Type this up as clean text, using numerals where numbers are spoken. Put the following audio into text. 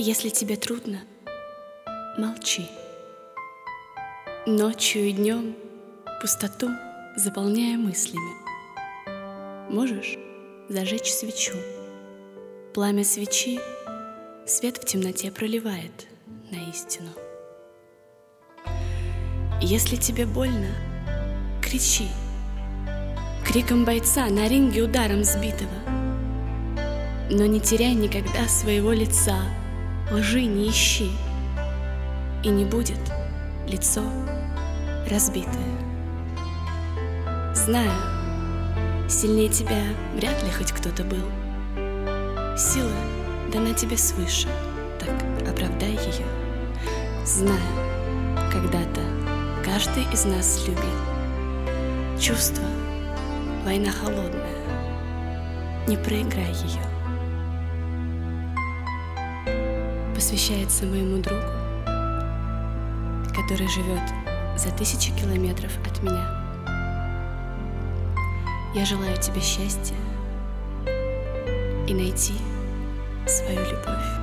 Если тебе трудно, молчи. Ночью и днем пустоту заполняя мыслями. Можешь зажечь свечу. Пламя свечи свет в темноте проливает на истину. Если тебе больно, кричи. Криком бойца на ринге ударом сбитого. Но не теряй никогда своего лица, лжи не ищи, и не будет лицо разбитое. Знаю, сильнее тебя вряд ли хоть кто-то был. Сила дана тебе свыше, так оправдай ее. Знаю, когда-то каждый из нас любил. Чувство — война холодная, не проиграй ее. Посвящается моему другу, который живет за 1000 километров от меня. Я желаю тебе счастья и найти свою любовь.